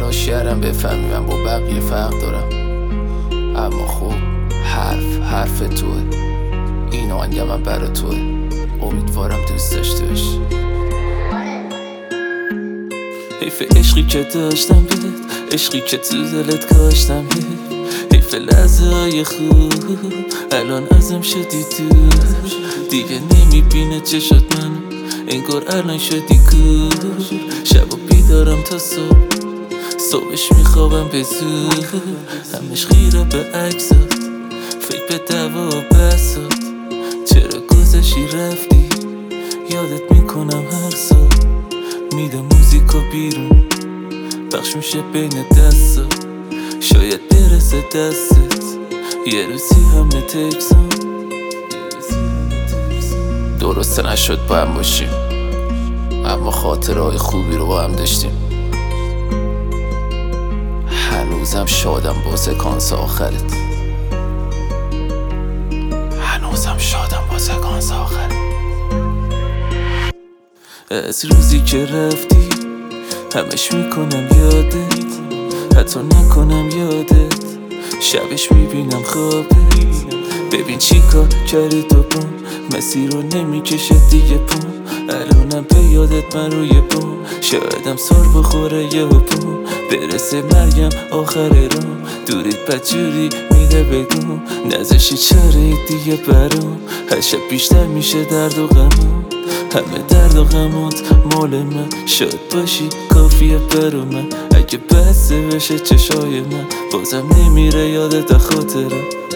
تلاش کردم بفهمی من با بقیه فرق دارم، اما خب حرف توه، این آهنگ من برا توه، امیدوارم دوست داشته باشی. حیف عشقی که داشتم بهت، عشقی که تو دلت کاشتم حیف لحظه های خوب الان ازم شدی دور، دیگه نمیبینه چشات من انگار الان شدی کور. شب و بیدارم تا صبحش میخوابم به زور، همش خیره به عکسات، فکر به دعوا و بسات، چرا گذشتی رفتی یادت میکنم هر سال، میده موزیکا بیرون پخش میشه بین دستات، شاید برسه دستت یه روزی همه تکسان. درسته نشد با هم باشیم، اما خاطرهای خوبی رو با هم داشتیم. هنوزم شادم با سکانس آخرت، هنوزم شادم با سکانس آخرت. از روزی که رفتی همش میکنم یادت، حتی نکنم یادت، شبش میبینم خوابت. ببین چی کار کردی تو بوم، مسیر رو نمیکشه دیگه پوم، الانم به یادت من روی بوم، شایدم سر بخوره یه بوم، برسه مرگم آخر رو، دوریت بدجوری میده بگم، نزشی چاره دیگه برام، هر شب بیشتر میشه درد و غمم، همه درد و غمات مال من، شاد باشی کافیه برو من، اگه بسته بشه چشای من، بازم نمیره یادت خاطرم.